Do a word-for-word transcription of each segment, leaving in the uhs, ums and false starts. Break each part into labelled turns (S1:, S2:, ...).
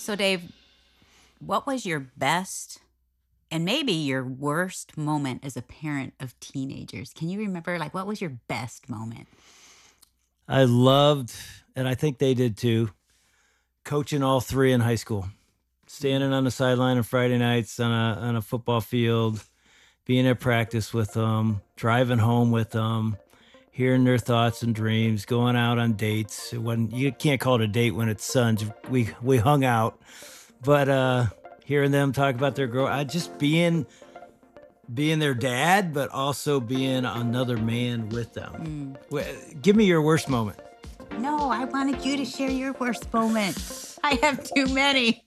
S1: So, Dave, what was your best and maybe your worst moment as a parent of teenagers? Can you remember, like, what was your best moment?
S2: I loved, and I think they did too, coaching all three in high school.
S1: Mm.
S2: Standing on the sideline on Friday nights on a on a football field, being at practice with them, driving home with them, hearing their thoughts and dreams, going out on dates. When you can't call it a date when it's sons, we we hung out, but uh, hearing them talk about their growth, I just being being their dad, but also being another man with them.
S1: Mm.
S2: Wh- Give me your worst moment.
S1: No, I wanted you to share your worst moment. I have too many.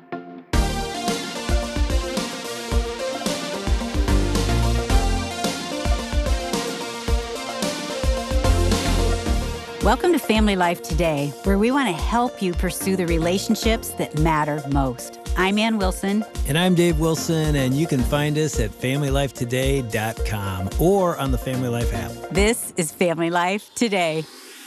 S1: Welcome to Family Life Today, where we want to help you pursue the relationships that matter most. I'm Ann Wilson.
S2: And I'm Dave Wilson, and you can find us at family life today dot com or on the Family Life app.
S1: This is Family Life Today.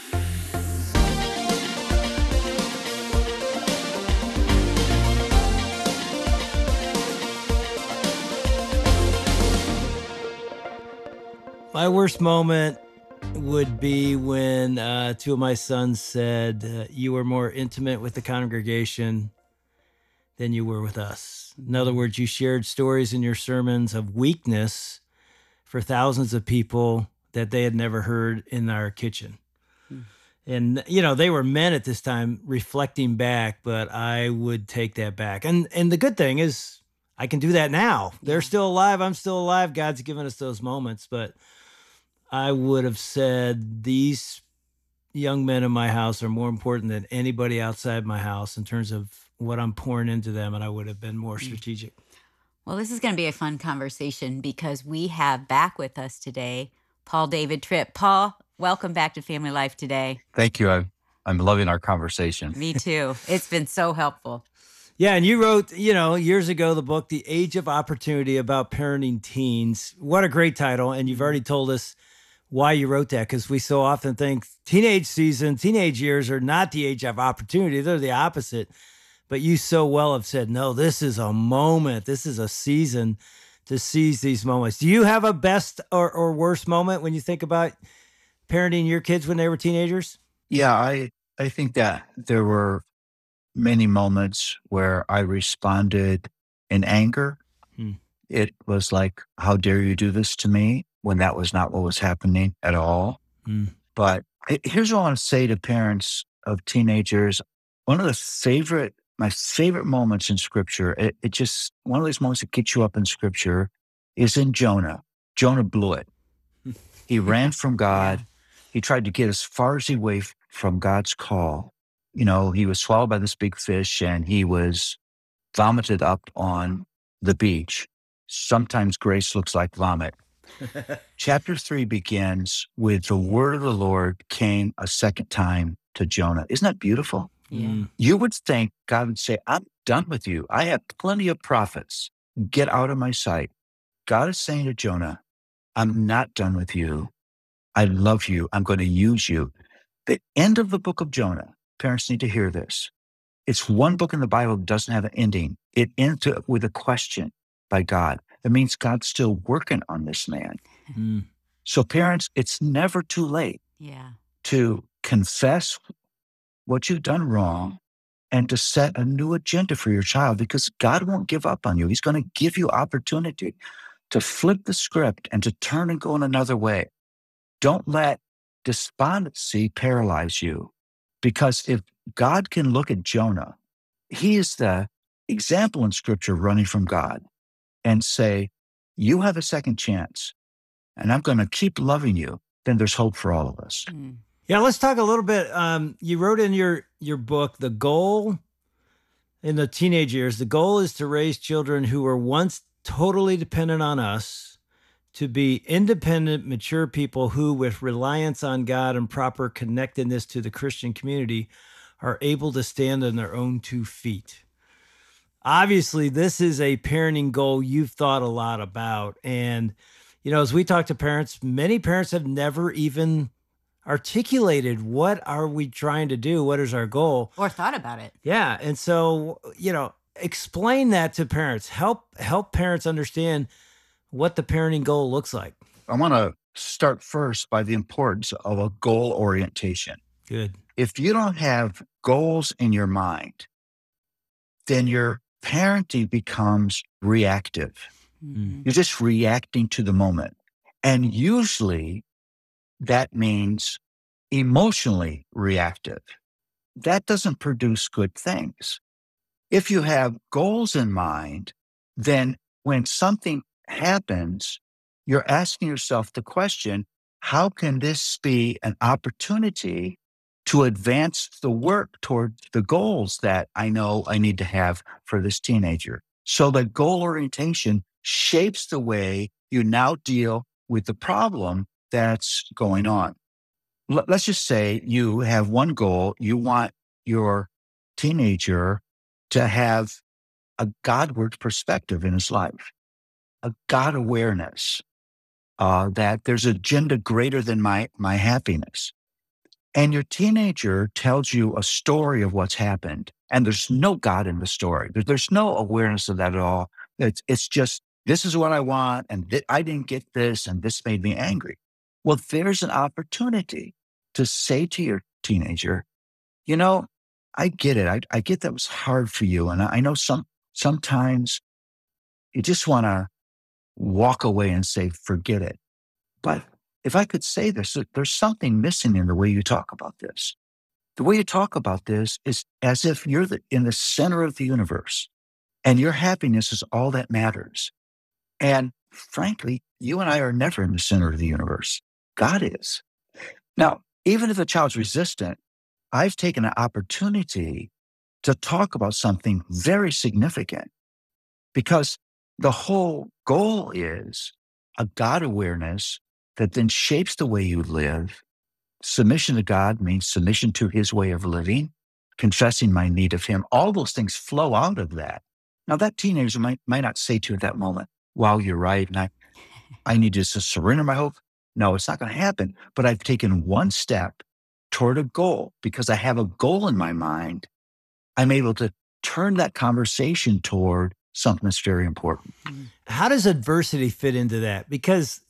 S2: My worst moment would be when uh, two of my sons said, uh, you were more intimate with the congregation than you were with us. In other words, you shared stories in your sermons of weakness for thousands of people that they had never heard in our kitchen.
S1: Mm.
S2: And, you know, they were men at this time reflecting back, but I would take that back. And and the good thing is I can do that now. They're
S1: Yeah.
S2: still alive. I'm still alive. God's given us those moments. But I would have said these young men in my house are more important than anybody outside my house in terms of what I'm pouring into them. And I would have been more
S1: Mm.
S2: strategic.
S1: Well, this is going to be a fun conversation because we have back with us today Paul David Tripp. Paul, welcome back to Family Life Today.
S3: Thank you. I, I'm loving our conversation.
S1: Me too. It's been so helpful.
S2: Yeah, and you wrote, you know, years ago, the book, The Age of Opportunity about parenting teens. What a great title. And you've already told us why you wrote that, because we so often think teenage season, teenage years are not the age of opportunity. They're the opposite. But you so well have said, no, this is a moment. This is a season to seize these moments. Do you have a best or, or worst moment when you think about parenting your kids when they were teenagers?
S3: Yeah, I, I think that there were many moments where I responded in anger.
S2: Hmm.
S3: It was like, how dare you do this to me, when that was not what was happening at all.
S2: Hmm.
S3: But he- here's what I want to say to parents of teenagers. One of the favorite, my favorite moments in scripture, it, it just, one of those moments that gets you up in scripture is in Jonah. Jonah blew it. He ran from God.
S1: Yeah.
S3: He tried to get as far as he way from God's call. You know, he was swallowed by this big fish and he was vomited up on the beach. Sometimes grace looks like vomit. Chapter three begins with the word of the Lord came a second time to Jonah. Isn't that beautiful?
S1: Yeah.
S2: Mm.
S3: You would think God would say, I'm done with you. I have plenty of prophets. Get out of my sight. God is saying to Jonah, I'm not done with you. I love you. I'm going to use you. The end of the book of Jonah, parents need to hear this. It's one book in the Bible that doesn't have an ending. It ends with a question by God. That means God's still working on this man.
S2: Mm.
S3: So parents, it's never too late
S1: Yeah.
S3: to confess what you've done wrong and to set a new agenda for your child, because God won't give up on you. He's going to give you opportunity to flip the script and to turn and go in another way. Don't let despondency paralyze you, because if God can look at Jonah, he is the example in scripture running from God, and say, you have a second chance and I'm going to keep loving you, then there's hope for all of us.
S1: Mm.
S2: Yeah, let's talk a little bit. Um, you wrote in your your book, the goal in the teenage years, the goal is to raise children who were once totally dependent on us to be independent, mature people who, with reliance on God and proper connectedness to the Christian community, are able to stand on their own two feet. Obviously, this is a parenting goal you've thought a lot about. And, you know, as we talk to parents, many parents have never even articulated what are we trying to do? What is our goal?
S1: Or thought about it.
S2: Yeah. And so, you know, explain that to parents. Help help parents understand what the parenting goal looks like.
S3: I want to start first by the importance of a goal orientation.
S2: Good.
S3: If you don't have goals in your mind, then your parenting becomes reactive.
S1: Mhm.
S3: You're just reacting to the moment. And usually that means emotionally reactive. That doesn't produce good things. If you have goals in mind, then when something happens, you're asking yourself the question, how can this be an opportunity to advance the work toward the goals that I know I need to have for this teenager? So the goal orientation shapes the way you now deal with the problem that's going on. L- let's just say you have one goal. You want your teenager to have a Godward perspective in his life, a God awareness, uh, that there's an agenda greater than my, my happiness. And your teenager tells you a story of what's happened, and there's no God in the story. There- There's no awareness of that at all. It's, it's just, this is what I want, and th- I didn't get this, and this made me angry. Well, there's an opportunity to say to your teenager, you know, I get it. I, I get that was hard for you. And I, I know some sometimes you just want to walk away and say, forget it. But if I could say this, there- there's something missing in the way you talk about this. The way you talk about this is as if you're the, in the center of the universe and your happiness is all that matters. And frankly, you and I are never in the center of the universe. God is. Now, even if the child's resistant, I've taken an opportunity to talk about something very significant because the whole goal is a God awareness that then shapes the way you live. Submission to God means submission to his way of living, confessing my need of him. All those things flow out of that. Now, that teenager might, might not say to you at that moment, wow, you're right. And I, I need to just surrender my hope. No, it's not going to happen. But I've taken one step toward a goal because I have a goal in my mind. I'm able to turn that conversation toward something that's very important.
S2: How does adversity fit into that? Because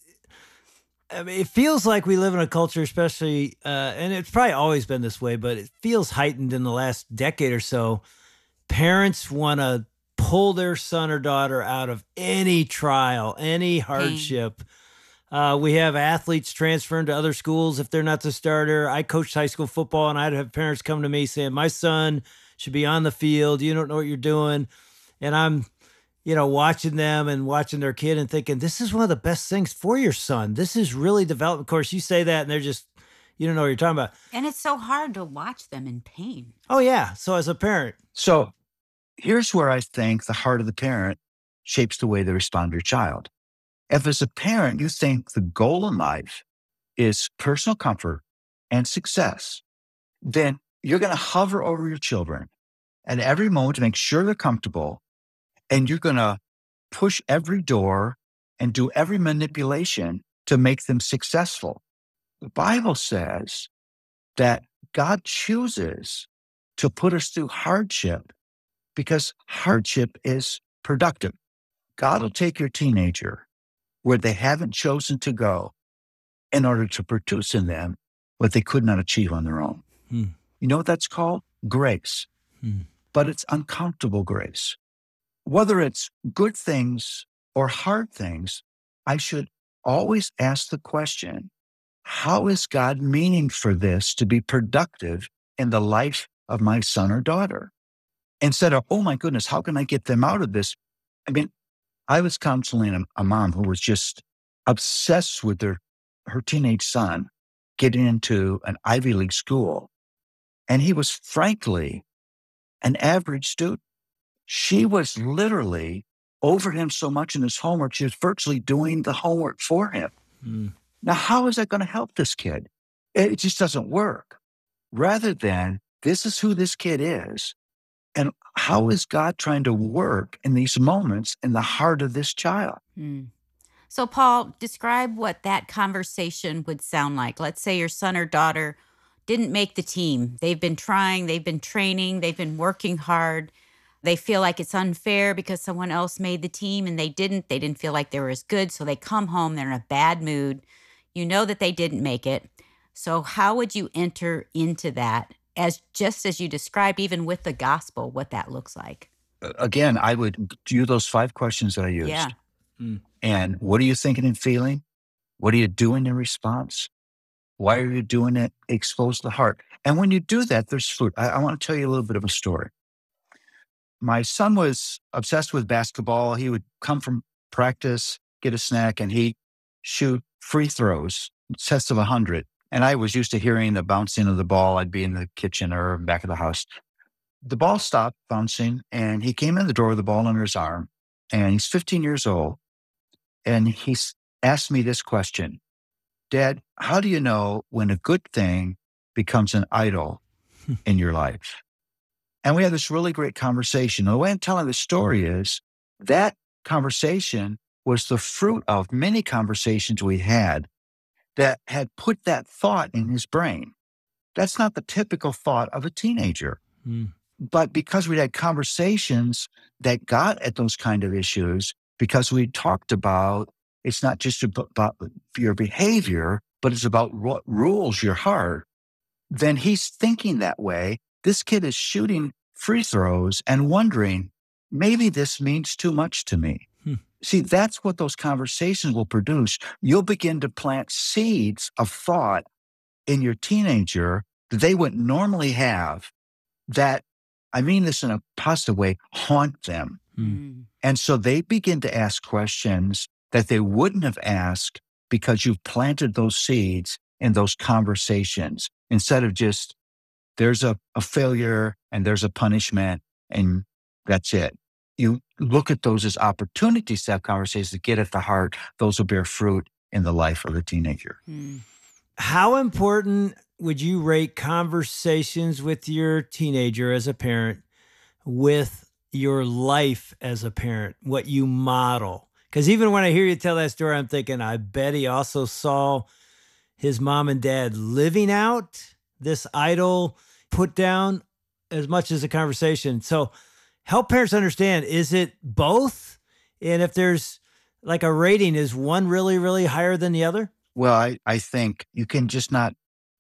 S2: I mean, it feels like we live in a culture, especially, uh, and it's probably always been this way, but it feels heightened in the last decade or so. Parents want to pull their son or daughter out of any trial, any hardship. Uh, we have athletes transferring to other schools if they're not the starter. I coached high school football, and I'd have parents come to me saying, my son should be on the field. You don't know what you're doing. And I'm, you know, watching them and watching their kid and thinking, this is one of the best things for your son. This is really development. Of course, you say that and they're just, you don't know what you're talking about.
S1: And it's so hard to watch them in pain.
S2: Oh, yeah. So as a parent.
S3: So here's where I think the heart of the parent shapes the way they respond to your child. If as a parent, you think the goal in life is personal comfort and success, then you're going to hover over your children at every moment to make sure they're comfortable. And you're going to push every door and do every manipulation to make them successful. The Bible says that God chooses to put us through hardship because hardship is productive. God will take your teenager where they haven't chosen to go in order to produce in them what they could not achieve on their own.
S2: Hmm.
S3: You know what that's called? Grace.
S2: Hmm.
S3: But it's uncomfortable grace. Whether it's good things or hard things, I should always ask the question, how is God meaning for this to be productive in the life of my son or daughter? Instead of, oh my goodness, how can I get them out of this? I mean, I was counseling a, a mom who was just obsessed with their, her teenage son getting into an Ivy League school. And he was frankly an average student. She was literally over him so much in his homework, she was virtually doing the homework for him.
S2: Mm.
S3: Now, how is that going to help this kid? It just doesn't work. Rather than, this is who this kid is. And how is God trying to work in these moments in the heart of this child?
S1: Mm. So, Paul, describe what that conversation would sound like. Let's say your son or daughter didn't make the team. They've been trying, they've been training, they've been working hard. They feel like it's unfair because someone else made the team and they didn't. They didn't feel like they were as good. So they come home, they're in a bad mood. You know that they didn't make it. So, how would you enter into that as just as you described, even with the gospel, what that looks like?
S3: Uh, Again, I would do those five questions that I used.
S1: Yeah.
S2: Mm.
S3: And what are you thinking and feeling? What are you doing in response? Why are you doing it? Expose the heart. And when you do that, there's fruit. I, I want to tell you a little bit of a story. My son was obsessed with basketball. He would come from practice, get a snack, and he'd shoot free throws, sets of a hundred. And I was used to hearing the bouncing of the ball. I'd be in the kitchen or back of the house. The ball stopped bouncing, and he came in the door with the ball under his arm. And he's fifteen years old. And he s- asked me this question: Dad, how do you know when a good thing becomes an idol in your life? And we had this really great conversation. The way I'm telling the story is that conversation was the fruit of many conversations we had that had put that thought in his brain. That's not the typical thought of a teenager.
S2: Mm.
S3: But because we had conversations that got at those kind of issues, because we talked about it's not just ab- about your behavior, but it's about what rules your heart, then he's thinking that way. This kid is shooting free throws and wondering, maybe this means too much to me.
S2: Hmm.
S3: See, that's what those conversations will produce. You'll begin to plant seeds of thought in your teenager that they wouldn't normally have, that, I mean this in a positive way, haunt them.
S2: Mm.
S1: Mm.
S3: And so they begin to ask questions that they wouldn't have asked because you've planted those seeds in those conversations instead of just there's a, a failure and there's a punishment and that's it. You look at those as opportunities to have conversations to get at the heart. Those will bear fruit in the life of the teenager.
S1: Mm.
S2: How important would you rate conversations with your teenager as a parent with your life as a parent, what you model? Because even when I hear you tell that story, I'm thinking, I bet he also saw his mom and dad living out this idol put down as much as a conversation. So help parents understand, is it both? And if there's like a rating, is one really, really higher than the other?
S3: Well, I, I think you can just not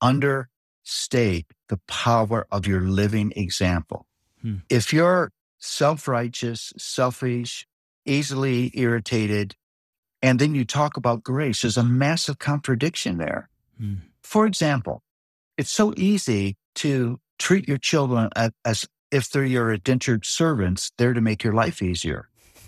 S3: understate the power of your living example.
S2: Hmm.
S3: If you're self-righteous, selfish, easily irritated, and then you talk about grace, there's a massive contradiction there.
S2: Hmm.
S3: For example, it's so easy to treat your children as, as if they're your indentured servants there to make your life easier.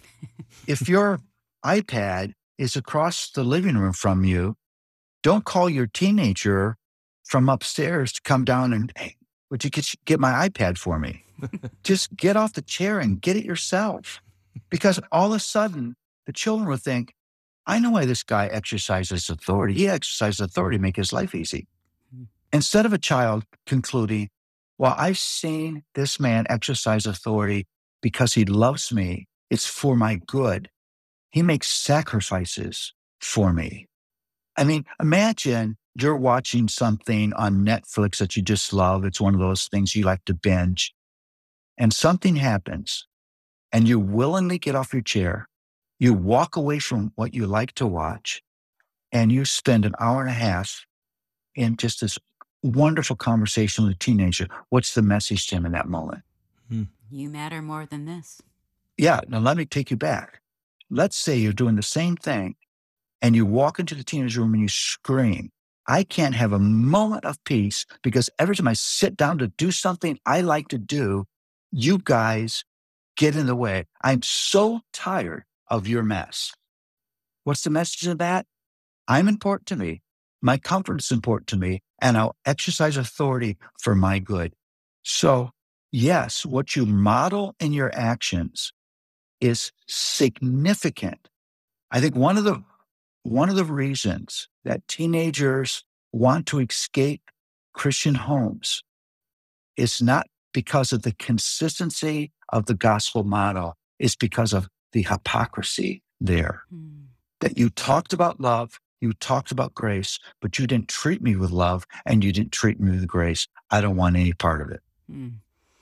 S3: If your iPad is across the living room from you, don't call your teenager from upstairs to come down and, hey, would you get, get my iPad for me? Just get off the chair and get it yourself. Because all of a sudden, the children will think, I know why this guy exercises authority. He exercises authority to make his life easy.
S1: Mm.
S3: Instead of a child concluding, well, I've seen this man exercise authority because he loves me. It's for my good. He makes sacrifices for me. I mean, imagine you're watching something on Netflix that you just love. It's one of those things you like to binge. And something happens and you willingly get off your chair. You walk away from what you like to watch and you spend an hour and a half in just this wonderful conversation with a teenager. What's the message to him in that moment?
S2: Hmm.
S1: You matter more than this.
S3: Yeah, now let me take you back. Let's say you're doing the same thing and you walk into the teenage room and you scream, I can't have a moment of peace because every time I sit down to do something I like to do, you guys get in the way. I'm so tired of your mess. What's the message of that? I'm important to me. My comfort is important to me, and I'll exercise authority for my good. So, yes, what you model in your actions is significant. I think one of the one of the reasons that teenagers want to escape Christian homes is not because of the consistency of the gospel model, it's because of the hypocrisy there.
S1: Mm.
S3: that you talked about love, you talked about grace, but you didn't treat me with love and you didn't treat me with grace. I don't want any part of it.
S1: Mm.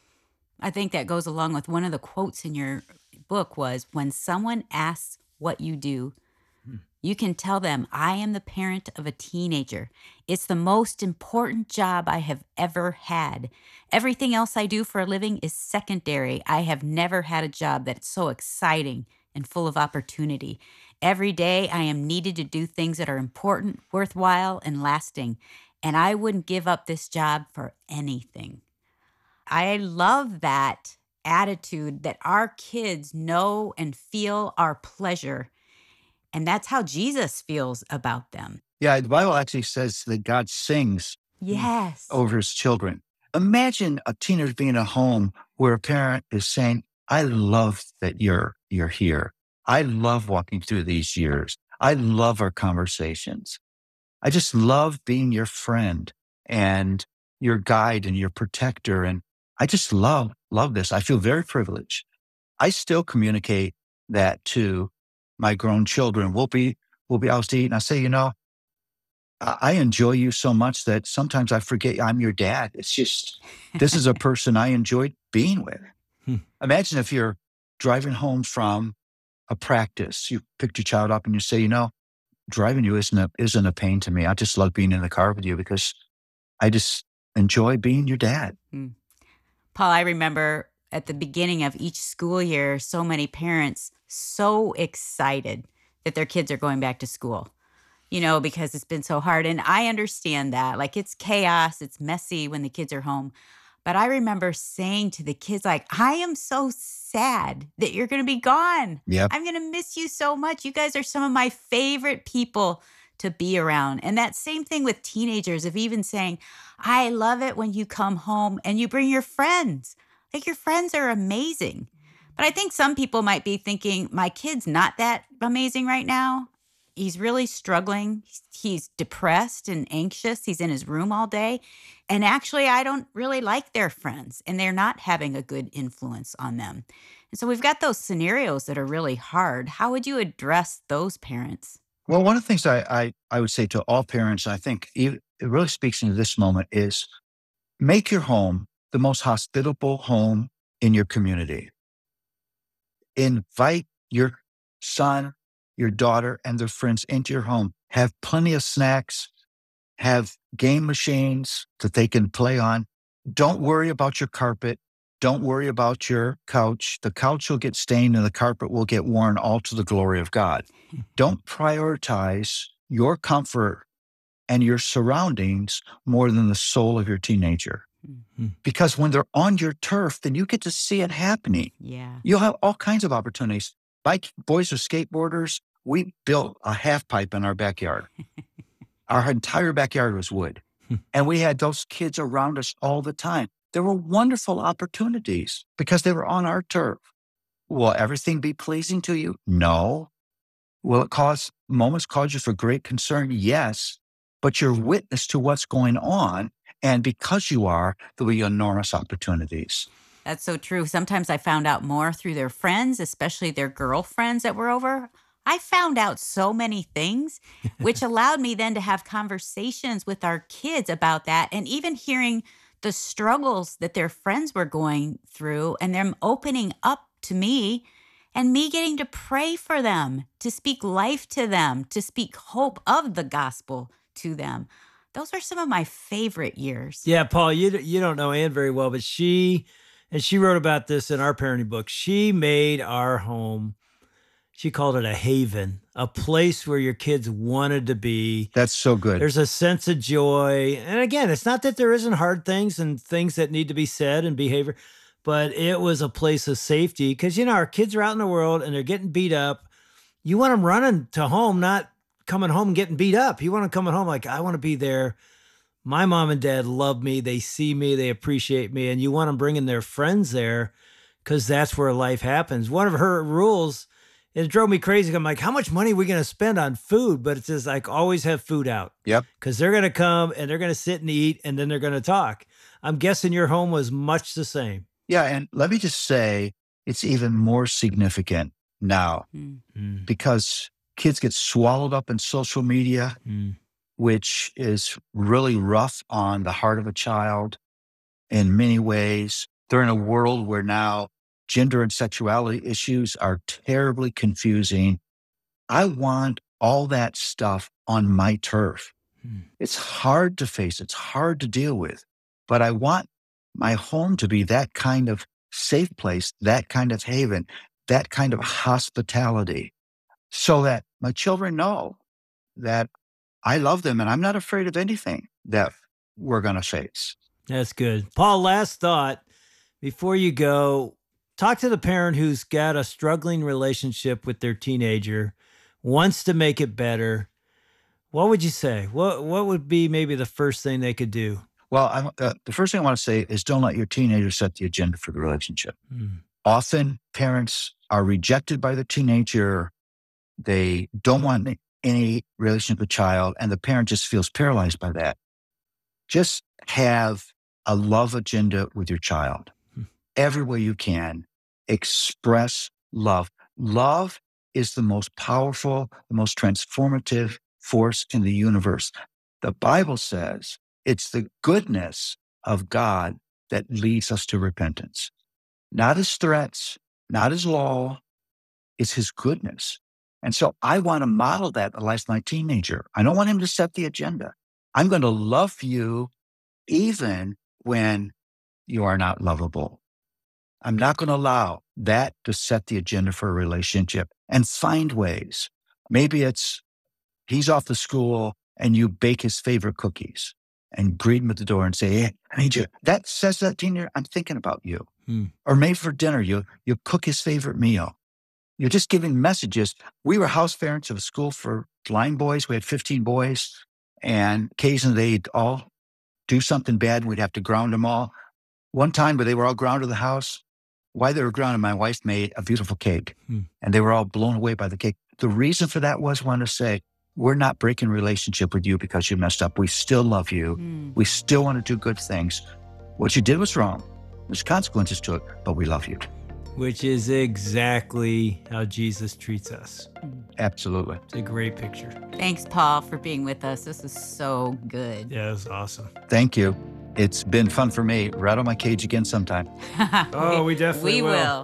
S1: I think that goes along with one of the quotes in your book was, when someone asks what you do, you can tell them, I am the parent of a teenager. It's the most important job I have ever had. Everything else I do for a living is secondary. I have never had a job that's so exciting and full of opportunity. Every day I am needed to do things that are important, worthwhile, and lasting. And I wouldn't give up this job for anything. I love that attitude that our kids know and feel our pleasure. And that's how Jesus feels about them.
S3: Yeah, the Bible actually says that God sings
S1: Yes.
S3: over his children. Imagine a teenager being in a home where a parent is saying, I love that you're you're here. I love walking through these years. I love our conversations. I just love being your friend and your guide and your protector. And I just love, love this. I feel very privileged. I still communicate that to my grown children. We'll be, we'll be out to eat. And I say, you know, I I enjoy you so much that sometimes I forget I'm your dad. It's just, this is a person I enjoyed being with.
S2: Hmm.
S3: Imagine if you're driving home from a practice, you picked your child up and you say, you know, driving you isn't a, isn't a pain to me. I just love being in the car with you because I just enjoy being your dad.
S1: Mm. Paul, I remember at the beginning of each school year, so many parents so excited that their kids are going back to school, you know, because it's been so hard. And I understand that. Like, it's chaos, it's messy when the kids are home. But I remember saying to the kids, like, I am so sad that you're going to be gone.
S3: Yep.
S1: I'm going to miss you so much. You guys are some of my favorite people to be around. And that same thing with teenagers, of even saying, I love it when you come home and you bring your friends. Like, your friends are amazing. But I think some people might be thinking, my kid's not that amazing right now. He's really struggling. He's, he's depressed and anxious. He's in his room all day. And actually, I don't really like their friends, and they're not having a good influence on them. And so we've got those scenarios that are really hard. How would you address those parents?
S3: Well, one of the things I, I, I would say to all parents, I think it it really speaks into this moment, is make your home the most hospitable home in your community. Invite your son, your daughter, and their friends into your home. Have plenty of snacks, have game machines that they can play on. Don't worry about your carpet. Don't worry about your couch. The couch will get stained and the carpet will get worn, all to the glory of God. Don't prioritize your comfort and your surroundings more than the soul of your teenager.
S2: Mm-hmm.
S3: Because when they're on your turf, then you get to see it happening.
S1: Yeah.
S3: You'll have all kinds of opportunities. Bike boys are skateboarders. We built a half pipe in our backyard. Our entire backyard was wood. And we had those kids around us all the time. There were wonderful opportunities because they were on our turf. Will everything be pleasing to you? No. Will it cause moments cause you for great concern? Yes. But you're witness to what's going on. And because you are, there'll be enormous opportunities.
S1: That's so true. Sometimes I found out more through their friends, especially their girlfriends that were over. I found out so many things, which allowed me then to have conversations with our kids about that, and even hearing the struggles that their friends were going through and them opening up to me and me getting to pray for them, to speak life to them, to speak hope of the gospel to them. Those are some of my favorite years.
S2: Yeah, Paul, you you don't know Ann very well, but she, and she wrote about this in our parenting book, she made our home, she called it a haven, a place where your kids wanted to be.
S3: That's so good.
S2: There's a sense of joy. And again, it's not that there isn't hard things and things that need to be said and behavior, but it was a place of safety because, you know, our kids are out in the world and they're getting beat up. You want them running to home, not coming home and getting beat up. You want them coming home like, I want to be there. My mom and dad love me. They see me. They appreciate me. And you want them bringing their friends there because that's where life happens. One of her rules, it drove me crazy. I'm like, how much money are we going to spend on food? But it says, like, always have food out.
S3: Yep.
S2: Because they're going to come and they're going to sit and eat and then they're going to talk. I'm guessing your home was much the same.
S3: Yeah. And let me just say, it's even more significant now
S1: Mm.
S2: Mm.
S3: because kids get swallowed up in social media,
S2: Mm.
S3: which is really rough on the heart of a child in many ways. They're in a world where now gender and sexuality issues are terribly confusing. I want all that stuff on my turf.
S2: Mm.
S3: It's hard to face, it's hard to deal with, but I want my home to be that kind of safe place, that kind of haven, that kind of hospitality, so that my children know that I love them and I'm not afraid of anything that we're going to face.
S2: That's good. Paul, last thought before you go. Talk to the parent who's got a struggling relationship with their teenager, wants to make it better. What would you say? What what would be maybe the first thing they could do?
S3: Well, I, uh, the first thing I want to say is don't let your teenager set the agenda for the relationship.
S2: Mm.
S3: Often parents are rejected by the teenager. They don't want any relationship with the child, and the parent just feels paralyzed by that. Just have a love agenda with your child.
S2: Hmm.
S3: Every way you can, express love. Love is the most powerful, the most transformative force in the universe. The Bible says it's the goodness of God that leads us to repentance. Not his threats, not his law, it's his goodness. And so I want to model that in the life of my teenager. I don't want him to set the agenda. I'm going to love you even when you are not lovable. I'm not going to allow that to set the agenda for a relationship, and find ways. Maybe it's he's off to school and you bake his favorite cookies and greet him at the door and say, hey, I need you. That says that teenager, I'm thinking about you.
S2: Hmm.
S3: Or maybe for dinner, you, you cook his favorite meal. You're just giving messages. We were house parents of a school for blind boys. We had fifteen boys, and occasionally they'd all do something bad. And we'd have to ground them all. One time, but they were all grounded to the house. While they were grounded, my wife made a beautiful cake,
S2: Hmm.
S3: and they were all blown away by the cake. The reason for that was, I want to say, we're not breaking relationship with you because you messed up. We still love you.
S1: Mm.
S3: We still want to do good things. What you did was wrong. There's consequences to it, but we love you.
S2: Which is exactly how Jesus treats us.
S3: Absolutely.
S2: It's a great picture.
S1: Thanks, Paul, for being with us. This is so good.
S2: Yeah, it was awesome.
S3: Thank you. It's been fun for me. Rattle my cage again sometime.
S2: Oh, we definitely
S1: we
S2: will.
S1: will.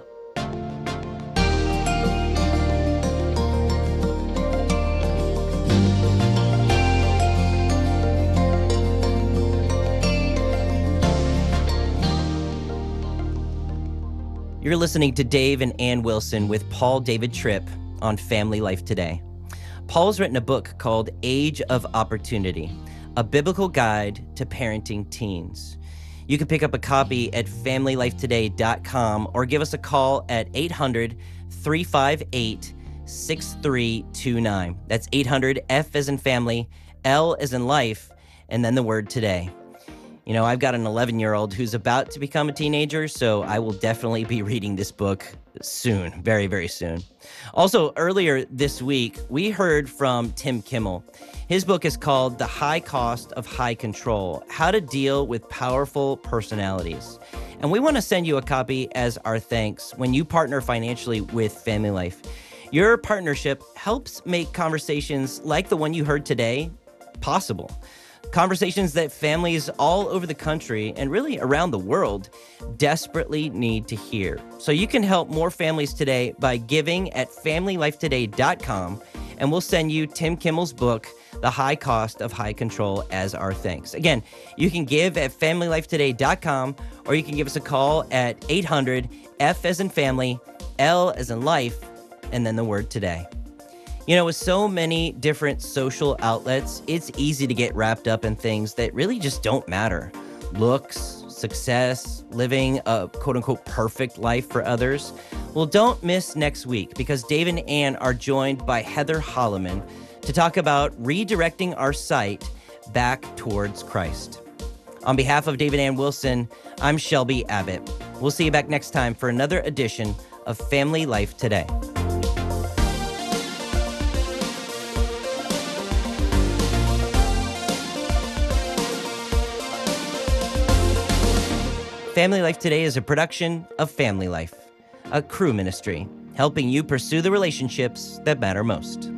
S4: You're listening to Dave and Ann Wilson with Paul David Tripp on Family Life Today. Paul's written a book called Age of Opportunity, a biblical guide to parenting teens. You can pick up a copy at family life today dot com or give us a call at eight hundred, three five eight, six three two nine. That's eight hundred, F as in family, L as in life, and then the word today. You know, I've got an eleven-year-old who's about to become a teenager, so I will definitely be reading this book soon, very, very soon. Also, earlier this week, we heard from Tim Kimmel. His book is called The High Cost of High Control: How to Deal with Powerful Personalities. And we want to send you a copy as our thanks when you partner financially with Family Life. Your partnership helps make conversations like the one you heard today possible. Conversations that families all over the country and really around the world desperately need to hear. So you can help more families today by giving at family life today dot com, and we'll send you Tim Kimmel's book, The High Cost of High Control, as our thanks. Again, you can give at family life today dot com, or you can give us a call at eight hundred, F as in family, L as in life, and then the word today. You know, with so many different social outlets, it's easy to get wrapped up in things that really just don't matter. Looks, success, living a quote-unquote perfect life for others. Well, don't miss next week, because Dave and Ann are joined by Heather Holloman to talk about redirecting our sight back towards Christ. On behalf of Dave and Ann Wilson, I'm Shelby Abbott. We'll see you back next time for another edition of Family Life Today. Family Life Today is a production of Family Life, a Cru ministry, helping you pursue the relationships that matter most.